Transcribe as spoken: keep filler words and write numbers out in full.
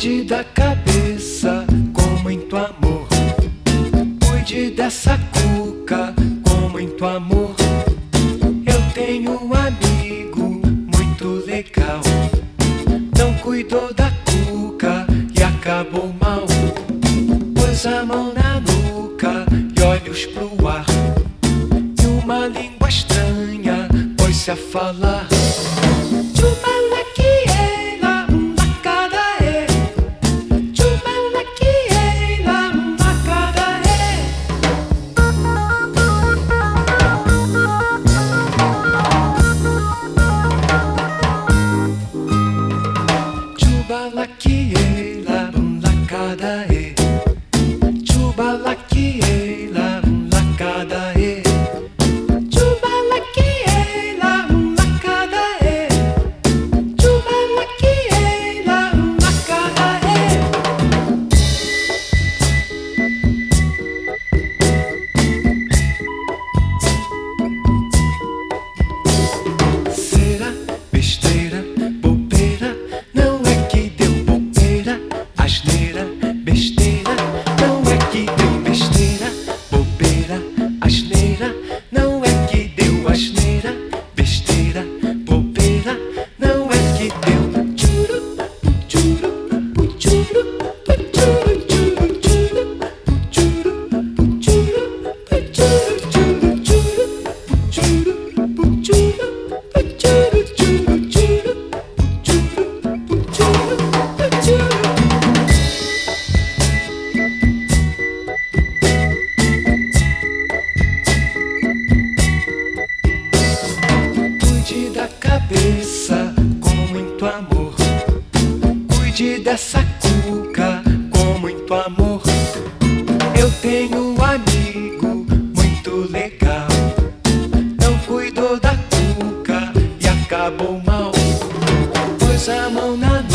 Cuide da cabeça com muito amor. Cuide dessa cuca com muito amor. Eu tenho um amigo muito legal. Não cuidou da cuca e acabou mal. Pôs a mão na nuca e olhos pro ar. E uma língua estranha pôs-se a falar. Chubalaquiela, lacadae. Chubalaquiela, lacadae. Chubalaquiela, lacadae. Chubalaquiela, lacadae. Será besteira, bobeira? Não é que deu bobeira, asneira, besteira. Não é que deu besteira, bobeira, asneira. Não é que deu asneira, besteira, bobeira. Não é que deu churu, churu, churu, churu, churu, churu, churu, churu, churu, churu, Cuide da cabeça com muito amor. Cuide dessa cuca com muito amor. Eu tenho um amigo muito legal. Não cuidou da cuca e acabou mal. Pôs a mão na